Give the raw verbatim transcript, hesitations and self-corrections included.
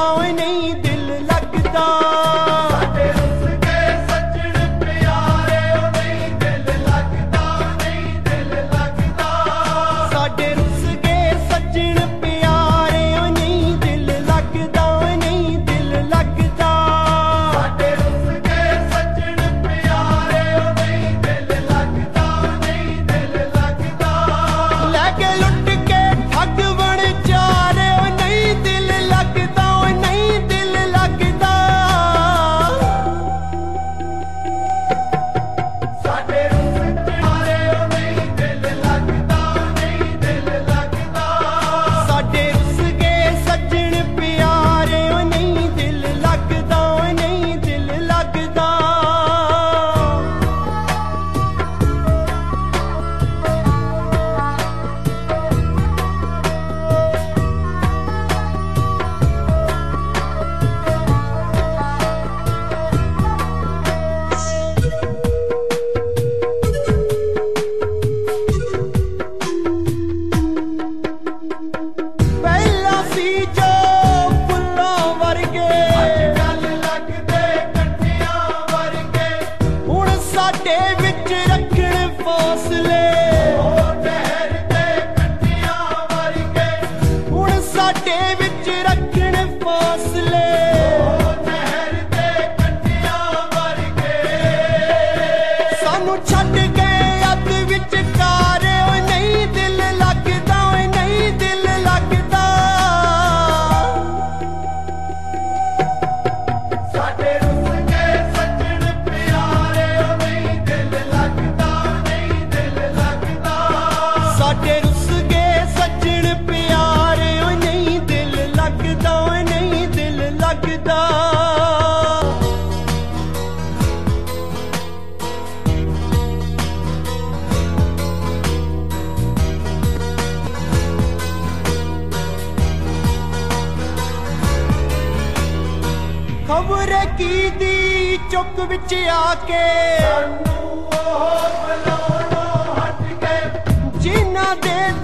ਓਏ ਨਹੀਂ ਦਿਲ ਲੱਗਦਾ। ਸਾਡੇ ਰੁੱਸ ਗਏ ਸੱਜਣ ਪਿਆਰੇ ਓ ਨਹੀਂ ਦਿਲ ਲੱਗਦਾ, ਨਹੀਂ ਦਿਲ ਲੱਗਦਾ। ਸਾਡੇ ਰੁੱਸ ਗਏ ਸੱਜਣ ਪਿਆਰੇ ਓ ਨਹੀਂ ਦਿਲ ਲੱਗਦਾ, ਓਏ ਨਹੀਂ ਦਿਲ ਲੱਗਦਾ। ਸਾਡੇ ਰੁੱਸ ਗਏ ਸੱਜਣ ਪਿਆਰੇ ਓ ਨਹੀਂ ਦਿਲ ਲੱਗਦਾ, ਨਹੀਂ ਦਿਲ ਲੱਗਦਾ। ਲੈ ਕੇ ਲੁੱਟ ਕੇ ਠੱਗ ਬਣ ਚਾਰੇ ਓ ਨਹੀਂ ਦਿਲ ਲੱਗਦਾ, ਓਏ ਨਹੀਂ ਦਿਲ ਲੱਗਦਾ। ਸਾਡੇ ਰੁੱਸ ਪਿਆਰੇ ਓ ਨਹੀਂ ਦਿਲ ਲੱਗਦਾ, ਨਹੀਂ ਦਿਲ ਲੱਗਦਾ। ਸਾਡੇ ਰੁੱਸ ਗਏ ਸੱਜਣ ਪਿਆਰੇ ਓ ਨਹੀਂ ਦਿਲ ਲੱਗਦਾ, ਓਏ ਨਹੀਂ ਦਿਲ ਲੱਗਦਾ। ਪਹਿਲਾਂ ਸੀ ਜੋ ਫੁੱਲਾਂ ਵਰਗੇ ਅੱਜ ਲੱਗਦੇ ਕੰਢਿਆਂ ਵਰਗੇ। ਹੁਣ ਸਾਡੇ ਵਿੱਚ ਰੱਖਣ ਫਾਸਲੇ। ਉਹ ਠਹਿਰਦੇ ਕੰਢਿਆਂ ਵਰਗੇ। ਹੁਣ ਸਾਡੇ ਵਿੱਚ ਰੱਖਣ ਫਾਸਲੇ। ਉਹ ਠਹਿਰਦੇ ਕੰਢਿਆਂ ਵਰਗੇ। ਸਾਨੂੰ ਛੱਡ ਕੇ ਅੱਧ ਵਿੱਚ ਕਾਰੇ ਓਏ ਨਹੀਂ ਦਿਲ ਲੱਗਦਾ, ਓਏ ਨਹੀਂ ਦਿਲ ਲੱਗਦਾ। ਸਾਡੇ ਰੁੱਸ ਗਏ ਸੱਜਣ ਪਿਆਰੇ ਓ ਨਹੀਂ ਦਿਲ ਲੱਗਦਾ, ਨਹੀਂ ਦਿਲ ਲੱਗਦਾ। ਸਾਡੇ ਰੁੱਸ ਗਏ ਸੱਜਣ ਪਿਆਰੇ ਓਏ ਨਹੀਂ ਦਿਲ ਲੱਗਦਾ, ਓਏ ਨਹੀਂ ਦਿਲ ਲੱਗਦਾ। ਖਬਰ ਕੀ ਦੀ ਚੁੱਕ ਵਿੱਚ ਆ ਕੇ ਸਾਨੂੰ ਉਹ ਬੁਲਾਉਣੋਂ ਹਟ ਗਏ। ਜਿਨ੍ਹਾਂ ਦੇ